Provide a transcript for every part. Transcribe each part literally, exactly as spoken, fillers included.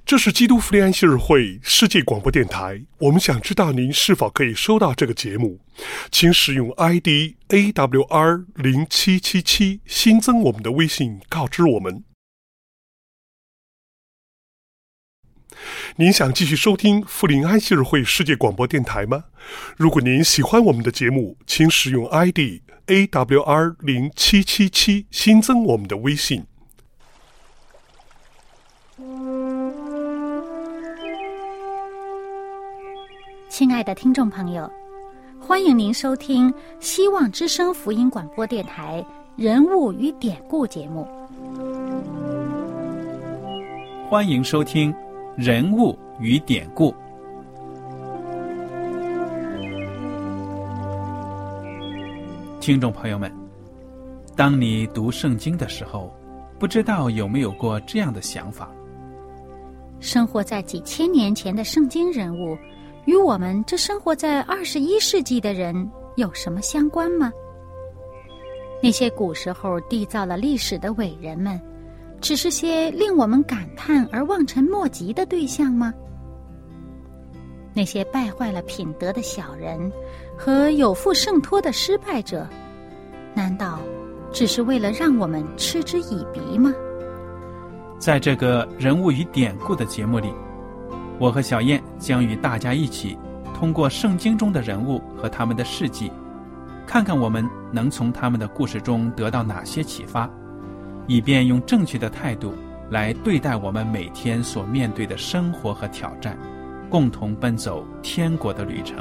这是基督福音安息日会世界广播电台，我们想知道您是否可以收到这个节目，请使用 I D A W R 零七七七 新增我们的微信告知我们。您想继续收听福临安息日会世界广播电台吗？如果您喜欢我们的节目，请使用 I D A W R 零七七七 新增我们的微信。 亲爱的听众朋友，欢迎您收听希望之声福音广播电台人物与典故节目。 欢迎收听人物与典故。听众朋友们，当你读圣经的时候，不知道有没有过这样的想法： 生活在几千年前的圣经人物与我们这生活在二十一世纪的人有什么相关吗？那些古时候缔造了历史的伟人们，只是些令我们感叹而望尘莫及的对象吗？那些败坏了品德的小人和有负圣托的失败者，难道只是为了让我们嗤之以鼻吗？ 在这个人物与典故的节目里，我和小燕将与大家一起通过圣经中的人物和他们的事迹，看看我们能从他们的故事中得到哪些启发，以便用正确的态度来对待我们每天所面对的生活和挑战，共同奔走天国的旅程。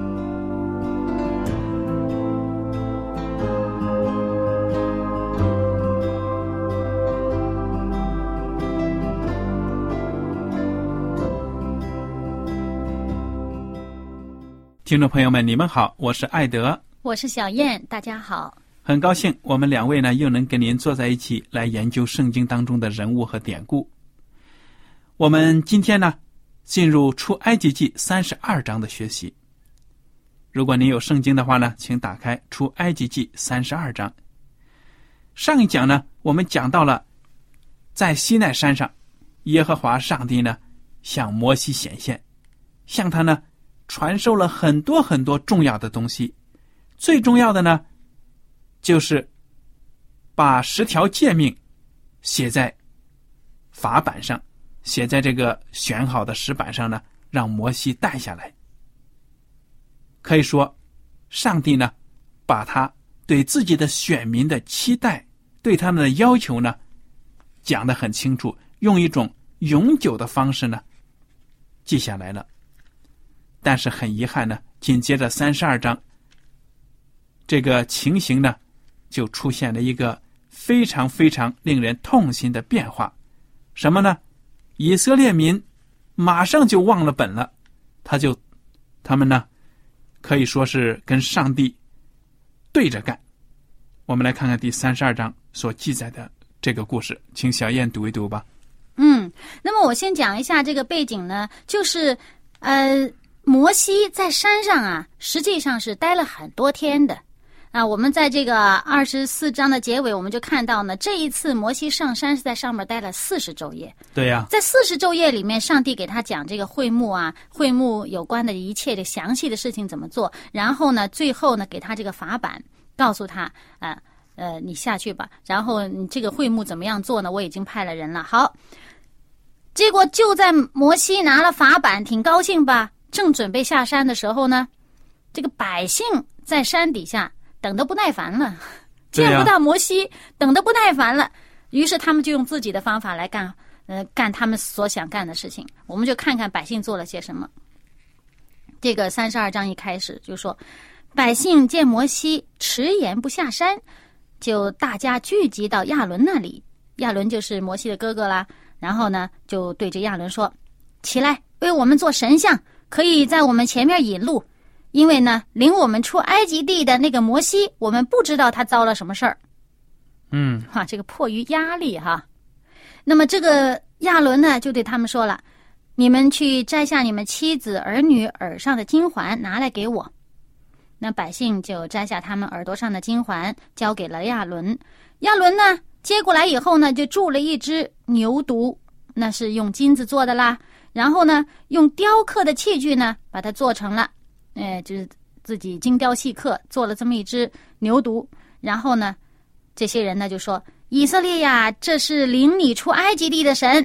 听众朋友们，你们好，我是艾德， 我是小燕，大家好。 很高兴我们两位呢又能跟您坐在一起来研究圣经当中的人物和典故。我们今天呢进入出埃及记三十二章的学习。如果您有圣经的话呢，请打开出埃及记三十二章。上一讲呢我们讲到了在西奈山上，耶和华上帝呢向摩西显现，向他呢传授了很多很多重要的东西。最重要的呢就是把十条诫命写在法板上，写在这个选好的石板上呢，让摩西带下来。可以说上帝呢把他对自己的选民的期待，对他们的要求呢讲得很清楚，用一种永久的方式呢记下来了。但是很遗憾呢，紧接着三十二章这个情形呢就出现了一个非常非常令人痛心的变化。什么呢？以色列民马上就忘了本了，他就他们呢可以说是跟上帝对着干。我们来看看第三十二章所记载的这个故事，请小燕读一读吧。 嗯，那么我先讲一下这个背景呢，就是呃摩西在山上啊，实际上是待了很多天的啊。我们在这个二十四章的结尾，我们就看到呢，这一次摩西上山是在上面待了四十昼夜。 对呀、啊， 在四十昼夜里面，上帝给他讲这个会幕啊，会幕有关的一切的详细的事情怎么做，然后呢，最后呢，给他这个法版，告诉他啊，呃，你下去吧。然后你这个会幕怎么样做呢？我已经派了人了。好，结果就在摩西拿了法版，挺高兴吧？正准备下山的时候呢，这个百姓在山底下等得不耐烦了，见不到摩西，等得不耐烦了，于是他们就用自己的方法来干，呃，干他们所想干的事情。我们就看看百姓做了些什么。这个三十二章一开始就说，百姓见摩西迟延不下山，就大家聚集到亚伦那里。亚伦就是摩西的哥哥啦。然后呢，就对着亚伦说：“起来，为我们做神像。”可以在我们前面引路，因为呢，领我们出埃及地的那个摩西，我们不知道他遭了什么事儿。 嗯， 哈，这个迫于压力哈。那么这个亚伦呢，就对他们说了：“你们去摘下你们妻子儿女耳上的金环，拿来给我。”那百姓就摘下他们耳朵上的金环，交给了亚伦。亚伦呢，接过来以后呢，就铸了一只牛犊。 那是用金子做的啦。然后呢，用雕刻的器具呢，把它做成了，呃，就是自己精雕细刻做了这么一只牛犊。然后呢，这些人呢就说：“以色列呀，这是领你出埃及地的神。”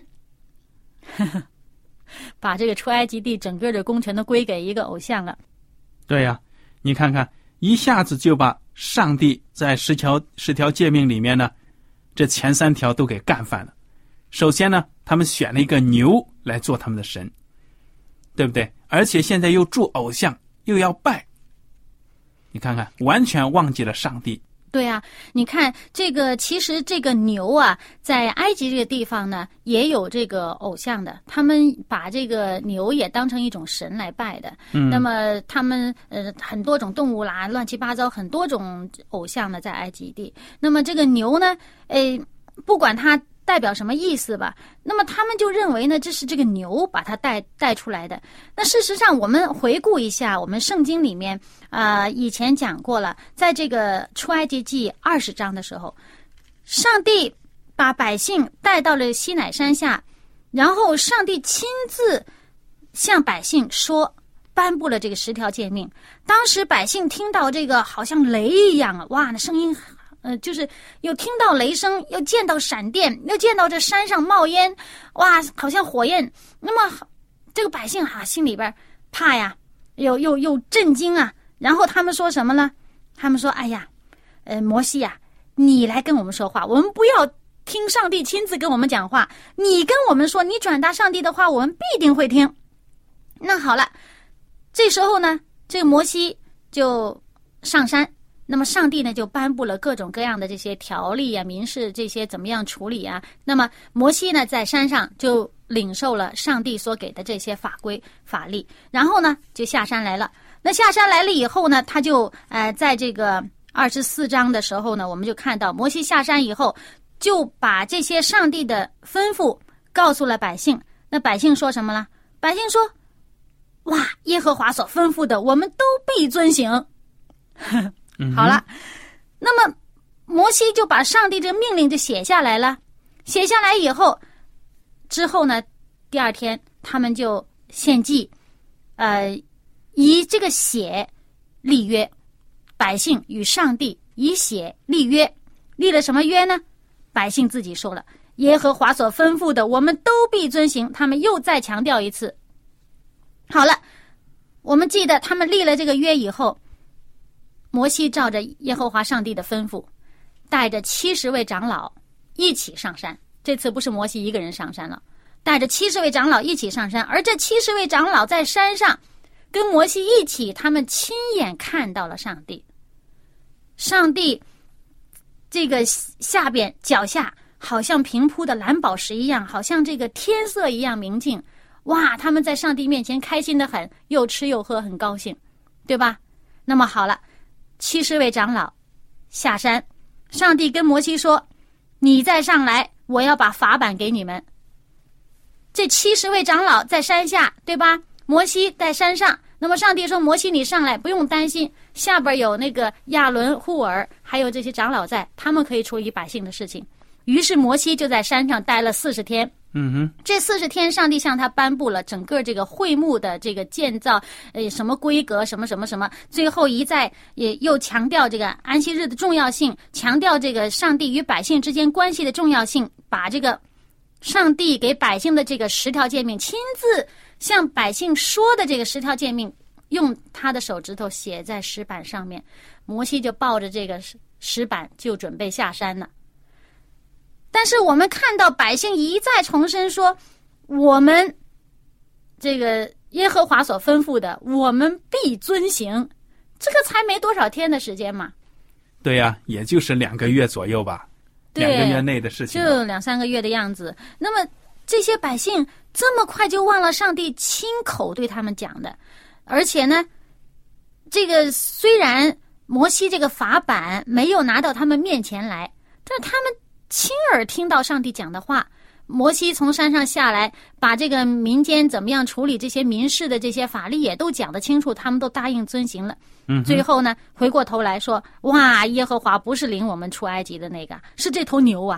把这个出埃及地整个的工程都归给一个偶像了。 对呀、啊，你看看，一下子就把上帝在十条十条诫命里面呢，这前三条都给干翻了。首先呢，他们选了一个牛来做他们的神，对不对？而且现在又铸偶像，又要拜，你看看，完全忘记了上帝。 对啊，你看这个，其实这个牛啊，在埃及这个地方呢，也有这个偶像的，他们把这个牛也当成一种神来拜的。嗯，那么他们呃很多种动物啦，乱七八糟很多种偶像呢，在埃及地。那么这个牛呢，诶，不管它代表什么意思吧，那么他们就认为呢，这是这个牛把它带带出来的。那事实上，我们回顾一下，我们圣经里面啊、呃，以前讲过了，在这个出埃及记二十章的时候，上帝把百姓带到了西乃山下，然后上帝亲自向百姓说，颁布了这个十条诫命。当时百姓听到这个，好像雷一样啊，哇，那声音。呃，就是又听到雷声，又见到闪电，又见到这山上冒烟，哇，好像火焰。那么这个百姓哈、啊、心里边怕呀，又又又震惊啊。然后他们说什么呢？他们说：“哎呀，呃，摩西呀、啊，你来跟我们说话，我们不要听上帝亲自跟我们讲话，你跟我们说，你转达上帝的话，我们必定会听。”那好了，这时候呢，这个摩西就上山。那么上帝呢就颁布了各种各样的这些条例啊、民事这些怎么样处理啊。那么摩西呢在山上就领受了上帝所给的这些法规法律，然后呢就下山来了。那下山来了以后呢，他就呃在这个二十四章的时候呢，我们就看到摩西下山以后，就把这些上帝的吩咐告诉了百姓。那百姓说什么呢？百姓说：“哇，耶和华所吩咐的，我们都必遵行。”好了，那么摩西就把上帝这个命令就写下来了。写下来以后，之后呢，第二天他们就献祭，呃，以这个血立约，百姓与上帝以血立约，立了什么约呢？百姓自己说了，耶和华所吩咐的，我们都必遵行。他们又再强调一次。好了，我们记得他们立了这个约以后，摩西照着耶和华上帝的吩咐，带着七十位长老一起上山。这次不是摩西一个人上山了，带着七十位长老一起上山。而这七十位长老在山上跟摩西一起，他们亲眼看到了上帝。上帝这个下边脚下好像平铺的蓝宝石一样，好像这个天色一样明净。哇，他们在上帝面前开心得很，又吃又喝，很高兴，对吧？那么好了，七十位长老下山，上帝跟摩西说：“你再上来，我要把法版给你们。”这七十位长老在山下，对吧？摩西在山上。那么上帝说：“摩西，你上来，不用担心，下边有那个亚伦、户尔，还有这些长老在，他们可以处理百姓的事情。”于是摩西就在山上待了四十天。 嗯哼， 这四十天，上帝向他颁布了整个这个会幕的这个建造，呃，什么规格，什么什么什么。最后一再也又强调这个安息日的重要性，强调这个上帝与百姓之间关系的重要性，把这个上帝给百姓的这个十条诫命，亲自向百姓说的这个十条诫命，用他的手指头写在石板上面。摩西就抱着这个石板就准备下山了。但是我们看到百姓一再重申说，我们这个耶和华所吩咐的，我们必遵行。这个才没多少天的时间嘛。 对呀、啊，也就是两个月左右吧，两个月内的事情， 就两三个月的样子。那么这些百姓这么快就忘了上帝亲口对他们讲的，而且呢，这个虽然摩西这个法版没有拿到他们面前来，但他们亲耳听到上帝讲的话。摩西从山上下来，把这个民间怎么样处理这些民事的这些法律也都讲得清楚，他们都答应遵行了。 嗯， 最后呢，回过头来说，哇，耶和华不是领我们出埃及的那个，是这头牛啊，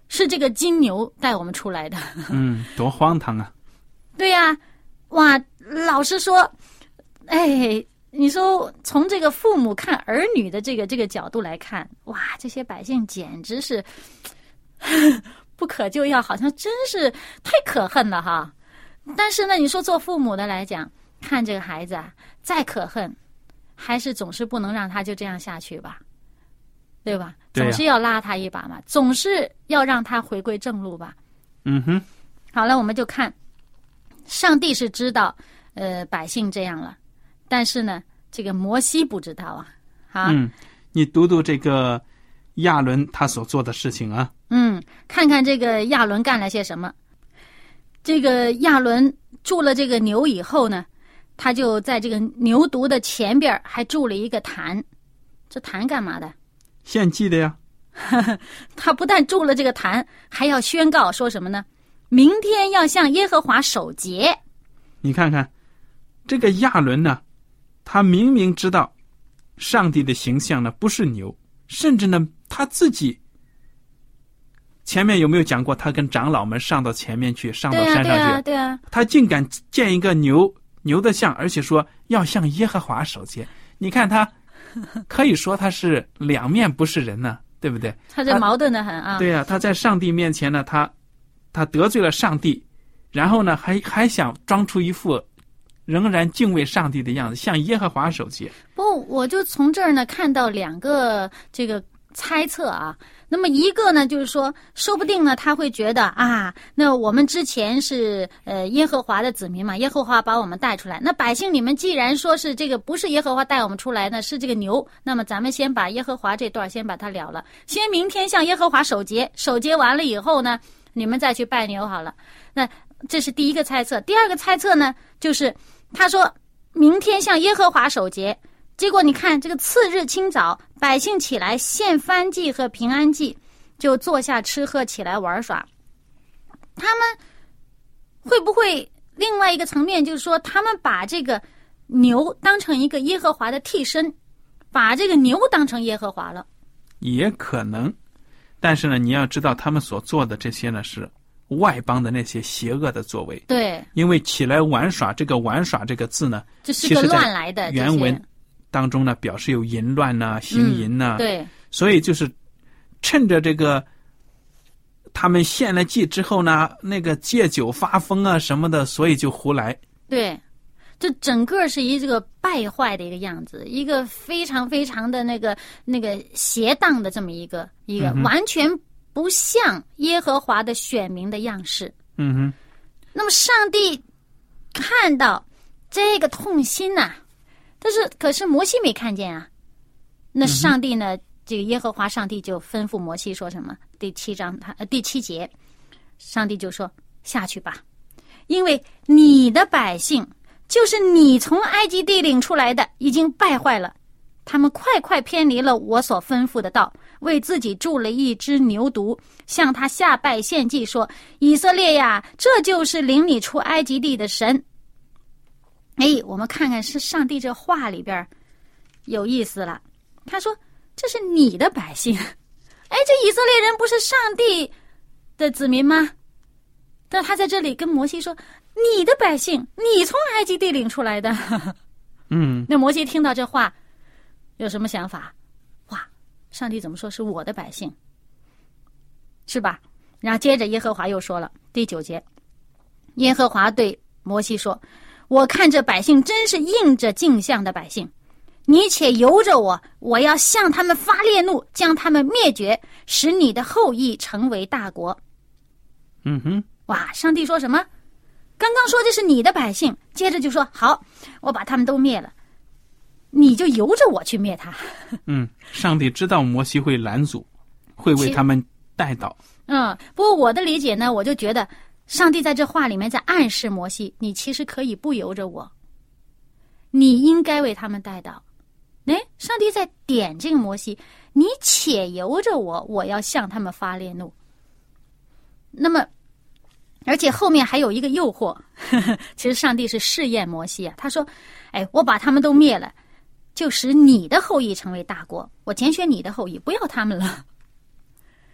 是这个金牛带我们出来的。 嗯，多荒唐啊！ 对呀、啊，哇，老实说，哎，你说从这个父母看儿女的这个这个角度来看，哇，这些百姓简直是不可救药，好像真是太可恨了哈。但是呢，你说做父母的来讲，看这个孩子啊，再可恨，还是总是不能让他就这样下去吧，对吧？ 对啊， 总是要拉他一把嘛，总是要让他回归正路吧。 嗯哼。 好了，我们就看，上帝是知道，呃，百姓这样了，但是呢，这个摩西不知道啊。啊， 嗯，你读读这个亚伦他所做的事情啊。 嗯，看看这个亚伦干了些什么。这个亚伦铸了这个牛以后呢，他就在这个牛犊的前边还铸了一个坛。这坛干嘛的？ 献祭的呀。 他不但铸了这个坛，还要宣告说什么呢？明天要向耶和华守节。 你看看这个亚伦呢，他明明知道上帝的形象呢不是牛，甚至呢他自己前面有没有讲过，他跟长老们上到前面去，上到山上去， 对啊，对啊，对啊， 他竟敢建一个牛牛的像，而且说要向耶和华守节。你看他可以说他是两面不是人呢，对不对？ 他这矛盾的很啊。 对呀、啊，他在上帝面前呢，他他得罪了上帝，然后呢还还想装出一副仍然敬畏上帝的样子，向耶和华守节。 不，我就从这儿呢看到两个这个猜测啊。那么一个呢，就是说，说不定呢，他会觉得啊，那我们之前是呃耶和华的子民嘛，耶和华把我们带出来。那百姓你们既然说是这个不是耶和华带我们出来呢，是这个牛，那么咱们先把耶和华这段先把它了了，先明天向耶和华守节，守节完了以后呢，你们再去拜牛好了。那这是第一个猜测。第二个猜测呢，就是他说明天向耶和华守节。结果你看，这个次日清早，百姓起来献燔祭和平安祭，就坐下吃喝，起来玩耍。他们会不会另外一个层面，就是说他们把这个牛当成一个耶和华的替身，把这个牛当成耶和华了？ 也可能，但是呢，你要知道他们所做的这些呢是外邦的那些邪恶的作为。 对， 因为起来玩耍，这个玩耍这个字呢， 这是个乱来的原文当中呢，表示有淫乱呐、啊、行淫呐、啊嗯，对， 所以就是趁着这个他们献了祭之后呢，那个借酒发疯啊什么的，所以就胡来。 对，这整个是一这个败坏的一个样子，一个非常非常的那个那个邪荡的这么一个一个、嗯、完全不像耶和华的选民的样式。 嗯哼。 那么上帝看到这个痛心呐、啊。但是，可是摩西没看见啊。那上帝呢？嗯、这个耶和华上帝就吩咐摩西说什么？第七章他呃第七节，上帝就说：“下去吧，因为你的百姓就是你从埃及地领出来的，已经败坏了，他们快快偏离了我所吩咐的道，为自己铸了一只牛犊，向他下拜献祭，说：以色列呀，这就是领你出埃及地的神。”哎，我们看看是上帝这话里边有意思了。他说：“这是你的百姓。”哎，这以色列人不是上帝的子民吗？但他在这里跟摩西说：“你的百姓，你从埃及地领出来的。” 嗯， 那摩西听到这话有什么想法？哇，上帝怎么说是我的百姓？是吧？然后接着耶和华又说了，第九节，耶和华对摩西说：“我看这百姓真是应着镜像的百姓，你且由着我，我要向他们发烈怒，将他们灭绝，使你的后裔成为大国。” 嗯哼， 哇，上帝说什么？刚刚说这是你的百姓，接着就说好，我把他们都灭了，你就由着我去灭他。 嗯，上帝知道摩西会拦阻，会为他们带导。 嗯，不过我的理解呢，我就觉得上帝在这话里面在暗示摩西，你其实可以不由着我，你应该为他们带导。哎，上帝在点这个摩西，你且由着我，我要向他们发烈怒。那么而且后面还有一个诱惑，呵呵，其实上帝是试验摩西啊。他说：“哎，我把他们都灭了，就使你的后裔成为大国。我拣选你的后裔，不要他们了。”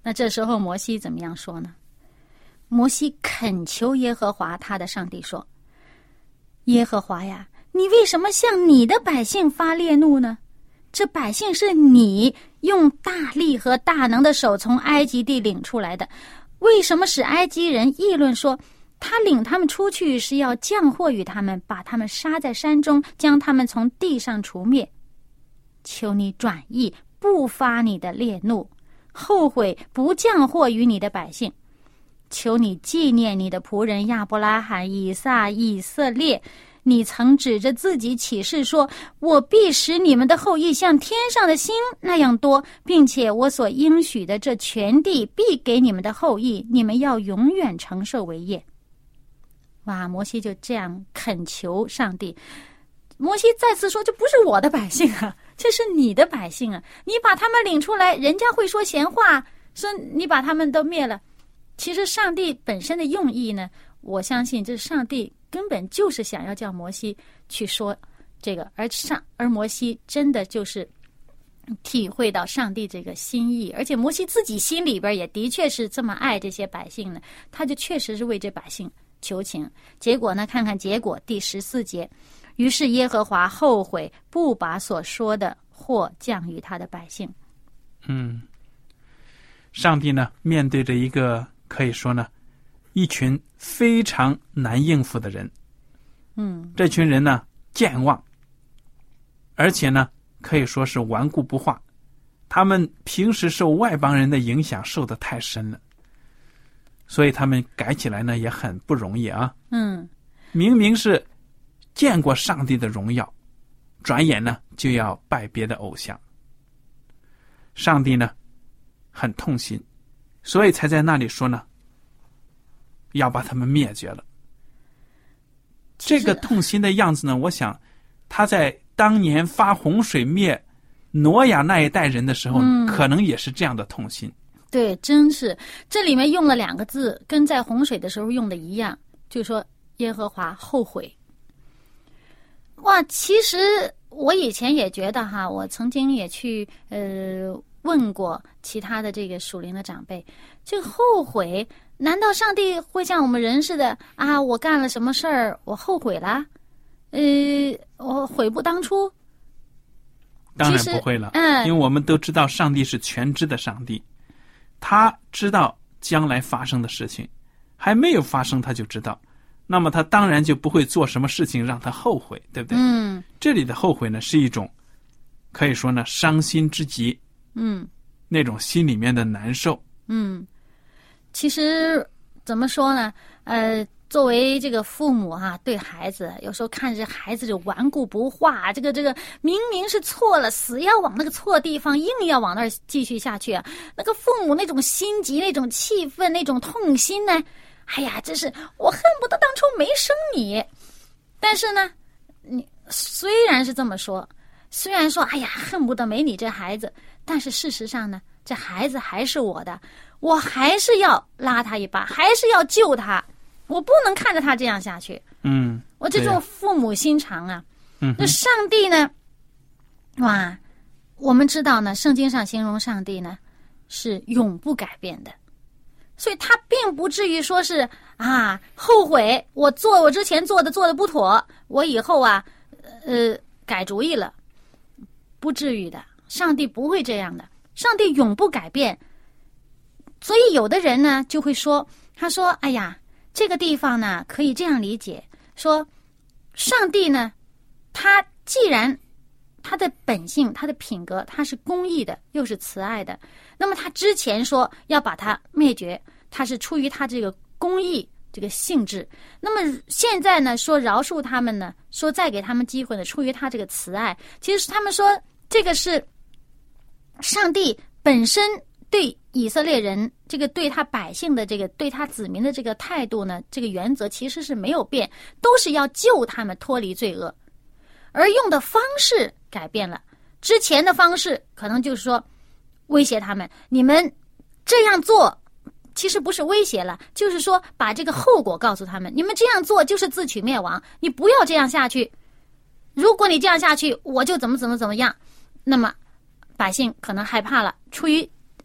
那这时候摩西怎么样说呢？摩西恳求耶和华他的上帝说，耶和华呀，你为什么向你的百姓发烈怒呢？这百姓是你用大力和大能的手从埃及地领出来的，为什么使埃及人议论说，他领他们出去是要降祸于他们，把他们杀在山中，将他们从地上除灭？求你转意，不发你的烈怒，后悔不降祸于你的百姓。求你纪念你的仆人亚伯拉罕、以撒、以色列，你曾指着自己起誓说，我必使你们的后裔像天上的星那样多，并且我所应许的这全地必给你们的后裔，你们要永远承受为业。哇，摩西就这样恳求上帝。摩西再次说，这不是我的百姓啊，这是你的百姓啊，你把他们领出来，人家会说闲话，说你把他们都灭了。其实上帝本身的用意呢，我相信这上帝根本就是想要叫摩西去说这个，而上而摩西真的就是体会到上帝这个心意，而且摩西自己心里边也的确是这么爱这些百姓呢，他就确实是为这百姓求情。结果呢，看看结果，第十四节，于是耶和华后悔，不把所说的祸降于他的百姓。 嗯，上帝呢，面对着一个可以说呢，一群非常难应付的人。 嗯， 这群人呢，健忘，而且呢，可以说是顽固不化。他们平时受外邦人的影响受得太深了，所以他们改起来呢也很不容易啊。 嗯， 明明是见过上帝的荣耀，转眼呢就要拜别的偶像。上帝呢很痛心，所以才在那里说呢，要把他们灭绝了。这个痛心的样子呢，我想他在当年发洪水灭挪亚那一代人的时候，嗯、可能也是这样的痛心。 对，真是这里面用了两个字，跟在洪水的时候用的一样，就说耶和华后悔。哇，其实我以前也觉得哈，我曾经也去呃问过其他的这个属灵的长辈，这个后悔，难道上帝会像我们人似的啊？我干了什么事儿，我后悔了，呃，我悔不当初？ 当然不会了， 嗯， 因为我们都知道上帝是全知的上帝，他知道将来发生的事情，还没有发生他就知道，那么他当然就不会做什么事情让他后悔，对不对？ 嗯， 这里的后悔呢，是一种可以说呢伤心之极， 嗯， 那种心里面的难受。 嗯，其实怎么说呢？呃，作为这个父母啊，对孩子有时候看着孩子就顽固不化，这个这个明明是错了，死要往那个错地方，硬要往那儿继续下去啊。那个父母那种心急、那种气愤、那种痛心呢，哎呀，真是我恨不得当初没生你。但是呢，你虽然是这么说，虽然说哎呀恨不得没你这孩子，但是事实上呢，这孩子还是我的，我还是要拉他一把，还是要救他，我不能看着他这样下去。 嗯， 我这种父母心肠啊。 嗯， 那上帝呢，哇，我们知道呢，圣经上形容上帝呢是永不改变的，所以他并不至于说是啊后悔我做我之前做的做的不妥，我以后啊呃改主意了，不至于的，上帝不会这样的，上帝永不改变。所以有的人呢就会说，他说哎呀，这个地方呢可以这样理解，说上帝呢他既然他的本性他的品格他是公义的又是慈爱的，那么他之前说要把他灭绝，他是出于他这个公义这个性质，那么现在呢说饶恕他们呢，说再给他们机会呢，出于他这个慈爱，其实他们说这个是上帝本身对以色列人这个对他百姓的这个对他子民的这个态度呢，这个原则其实是没有变，都是要救他们脱离罪恶，而用的方式改变了。之前的方式可能就是说威胁他们，你们这样做其实不是威胁了，就是说把这个后果告诉他们，你们这样做就是自取灭亡，你不要这样下去，如果你这样下去我就怎么怎么怎么样。那么百姓可能害怕了，出于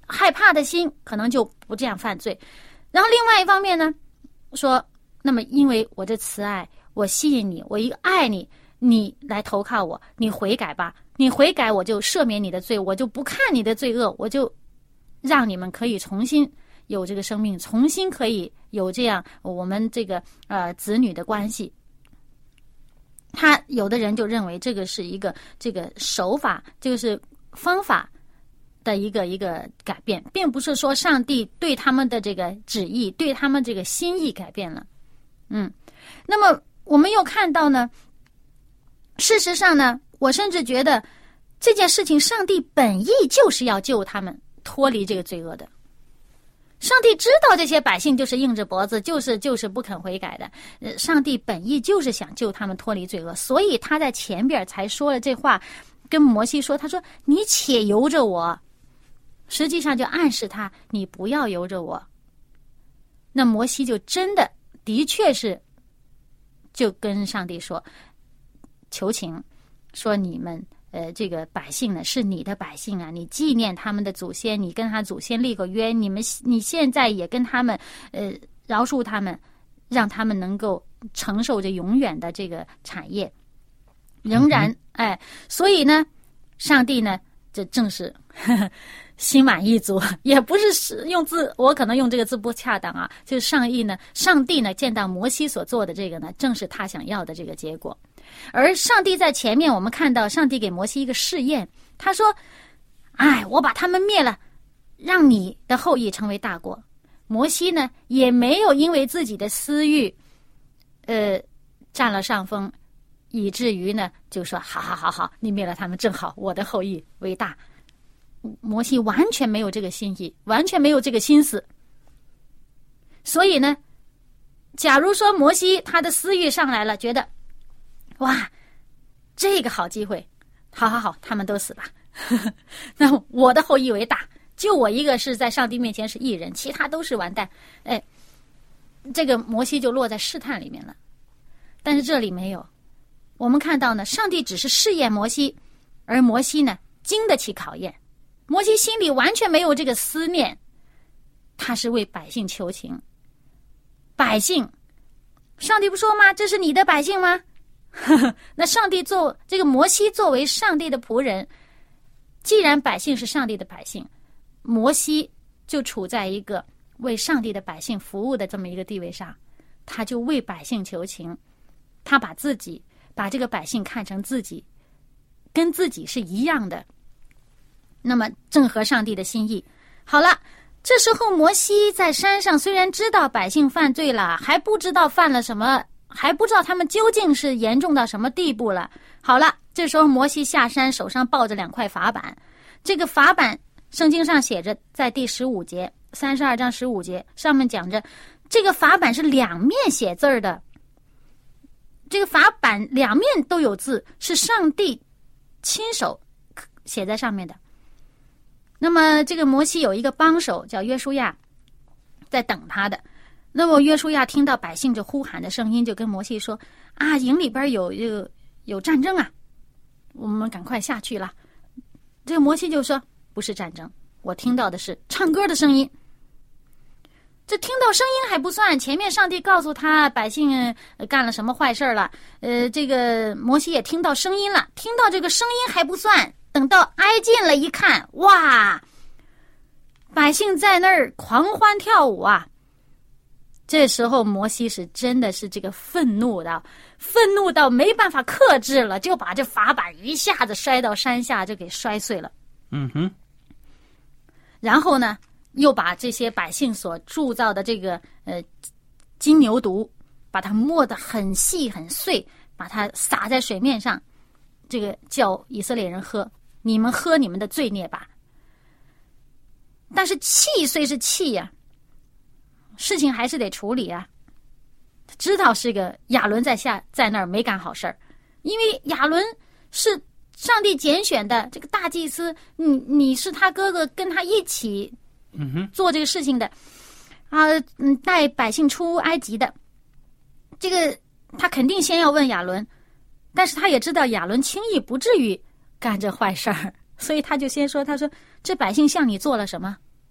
害怕的心，可能就不这样犯罪。然后另外一方面呢，说那么因为我这慈爱，我吸引你，我一个爱你，你来投靠我，你悔改吧，你悔改我就赦免你的罪，我就不看你的罪恶，我就让你们可以重新有这个生命，重新可以有这样我们这个呃子女的关系。他有的人就认为这个是一个这个手法，这个是方法的一个一个改变，并不是说上帝对他们的这个旨意，对他们这个心意改变了。嗯，那么我们又看到呢，事实上呢，我甚至觉得这件事情上帝本意就是要救他们脱离这个罪恶的。上帝知道这些百姓就是硬着脖子，就是就是不肯悔改的。呃，上帝本意就是想救他们脱离罪恶，所以他在前边才说了这话，跟摩西说，他说你且由着我，实际上就暗示他你不要由着我。那摩西就真的的确是就跟上帝说，求情，说你们呃，这个百姓呢是你的百姓啊，你纪念他们的祖先，你跟他祖先立个约，你们你现在也跟他们呃饶恕他们，让他们能够承受着永远的这个产业。仍然、嗯、哎，所以呢，上帝呢，这正是呵呵心满意足，也不是用字，我可能用这个字不恰当啊，就是上帝呢，上帝呢见到摩西所做的这个呢，正是他想要的这个结果。而上帝在前面，我们看到上帝给摩西一个试验，他说：“哎，我把他们灭了，让你的后裔成为大国。”摩西呢，也没有因为自己的私欲，呃，占了上风，以至于呢，就说：“好好好好，你灭了他们正好，我的后裔为大。”摩西完全没有这个心意，完全没有这个心思。所以呢，假如说摩西他的私欲上来了，觉得哇，这个好机会，好好好，他们都死吧。那我的后裔为大，就我一个是在上帝面前是义人，其他都是完蛋。哎，这个摩西就落在试探里面了。但是这里没有，我们看到呢，上帝只是试验摩西，而摩西呢，经得起考验。摩西心里完全没有这个思念，他是为百姓求情。百姓，上帝不说吗？这是你的百姓吗？那上帝做这个摩西作为上帝的仆人，既然百姓是上帝的百姓，摩西就处在一个为上帝的百姓服务的这么一个地位上，他就为百姓求情，他把自己把这个百姓看成自己，跟自己是一样的，那么正合上帝的心意。好了，这时候摩西在山上，虽然知道百姓犯罪了，还不知道犯了什么，还不知道他们究竟是严重到什么地步了。好了，这时候摩西下山，手上抱着两块法板。这个法板圣经上写着，在第十五节三十二章十五节上面讲着，这个法板是两面写字的，这个法板两面都有字，是上帝亲手写在上面的。那么这个摩西有一个帮手叫约书亚在等他的，那么约书亚听到百姓这呼喊的声音，就跟摩西说：“啊，营里边有有有战争啊，我们赶快下去了。”这个摩西就说：“不是战争，我听到的是唱歌的声音。”这听到声音还不算，前面上帝告诉他百姓、呃、干了什么坏事了，呃，这个摩西也听到声音了，听到这个声音还不算，等到挨近了一看，哇，百姓在那儿狂欢跳舞啊！这时候摩西是真的是这个愤怒的，愤怒到没办法克制了，就把这法板一下子摔到山下，就给摔碎了。 嗯哼。 然后呢，又把这些百姓所铸造的这个呃金牛犊，把它磨得很细很碎，把它撒在水面上，这个叫以色列人喝，你们喝你们的罪孽吧。但是气虽是气呀、啊，事情还是得处理啊。知道是个亚伦在下在那儿没干好事儿，因为亚伦是上帝拣选的这个大祭司，你你是他哥哥，跟他一起做这个事情的啊，嗯，带百姓出埃及的。这个他肯定先要问亚伦，但是他也知道亚伦轻易不至于干这坏事儿，所以他就先说：“他说这百姓向你做了什么？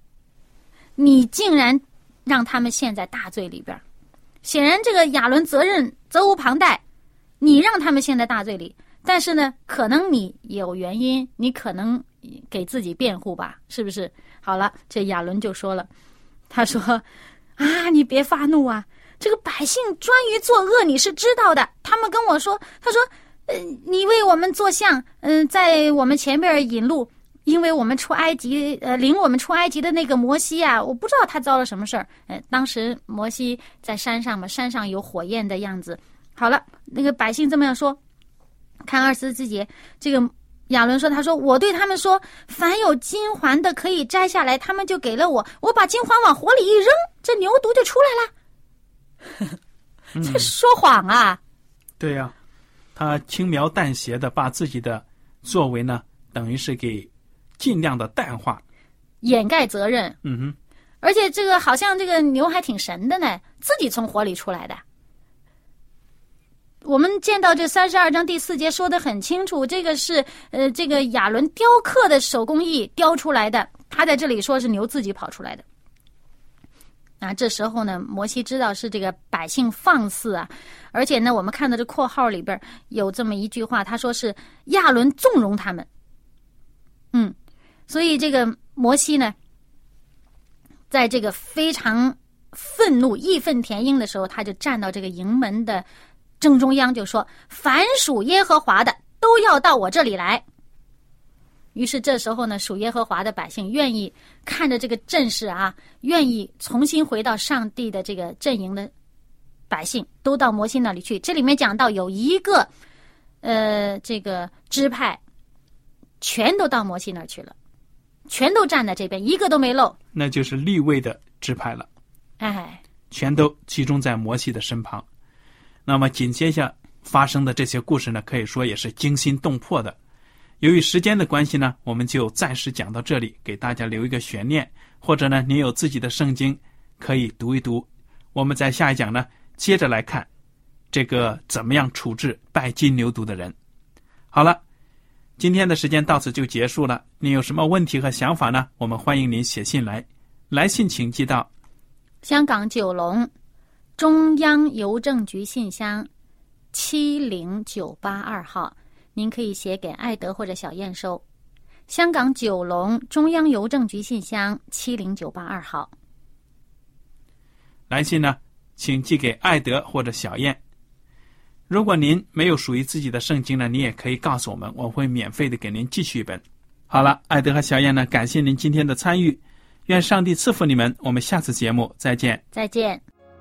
你竟然让他们陷在大罪里边。显然这个亚伦责任责无旁贷，你让他们陷在大罪里，但是呢，可能你有原因，你可能给自己辩护吧，是不是？好了，这亚伦就说了，他说啊，你别发怒啊，这个百姓专于作恶，你是知道的。他们跟我说，他说呃，你为我们做像，嗯、呃，在我们前边引路，因为我们出埃及，呃，领我们出埃及的那个摩西啊，我不知道他遭了什么事儿。呃，当时摩西在山上嘛，山上有火焰的样子。好了，那个百姓这么样说，看二十四节，这个亚伦说，他说我对他们说，凡有金环的可以摘下来，他们就给了我，我把金环往火里一扔，这牛犊就出来了。这说谎啊！ 对呀、啊，他轻描淡写的把自己的作为呢，等于是给尽量的淡化， 掩盖责任。 嗯哼， 而且这个好像这个牛还挺神的呢，自己从火里出来的。我们见到这三十二章第四节说得很清楚，这个是呃这个亚伦雕刻的手工艺雕出来的，他在这里说是牛自己跑出来的。啊，这时候呢，摩西知道是这个百姓放肆啊，而且呢，我们看到这括号里边有这么一句话，他说是亚伦纵容他们。嗯，所以这个摩西呢，在这个非常愤怒、义愤填膺的时候，他就站到这个营门的正中央，就说：“凡属耶和华的，都要到我这里来。”于是这时候呢，属耶和华的百姓愿意看着这个阵势啊，愿意重新回到上帝的这个阵营的百姓，都到摩西那里去。这里面讲到有一个，呃，这个支派，全都到摩西那儿去了，全都站在这边，一个都没漏。 那就是利未的支派了， 哎， 全都集中在摩西的身旁。那么紧接着发生的这些故事呢，可以说也是惊心动魄的。由于时间的关系呢，我们就暂时讲到这里，给大家留一个悬念，或者呢，你有自己的圣经可以读一读。我们在下一讲呢，接着来看这个怎么样处置拜金牛犊的人。好了，今天的时间到此就结束了。您有什么问题和想法呢？我们欢迎您写信来，来信请寄到香港九龙中央邮政局信箱七零九八二号。您可以写给艾德或者小燕收，香港九龙中央邮政局信箱七零九八二号。 来信呢，请寄给艾德或者小燕。如果您没有属于自己的圣经呢，你也可以告诉我们，我会免费的给您寄去一本。好了，艾德和小燕呢，感谢您今天的参与，愿上帝赐福你们，我们下次节目再见。 再见。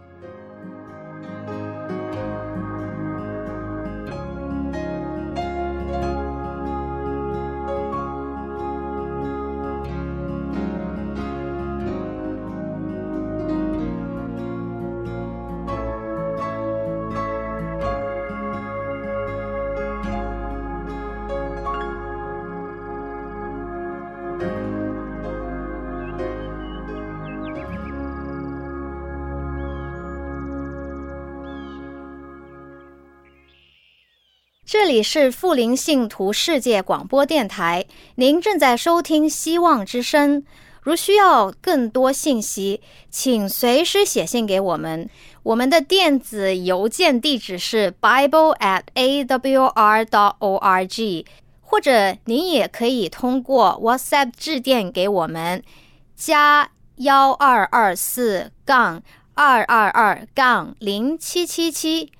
这里是富林信徒世界广播电台，您正在收听希望之声。如需要更多信息，请随时写信给我们。我们的电子邮件地址是 bible at a w r dot org， 或者您也可以通过 WhatsApp 致电给我们，加幺二二四杠二二二杠零七七七。